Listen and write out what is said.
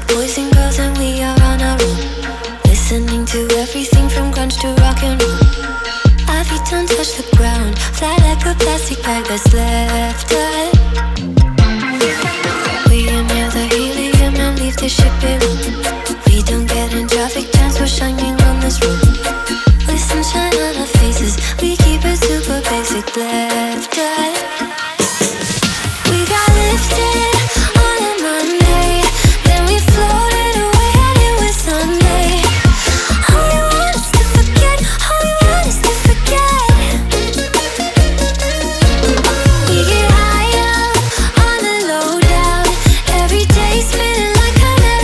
Boys and girls and we are on our own, listening to everything from grunge to rock and roll. Our feet don't touch the ground, fly like a plastic bag that's left ahead. We inhale the helium and leave the ship alone. We don't get in traffic jams, we're shining on this road. With sunshine on our faces, we keep it super basic, left ahead.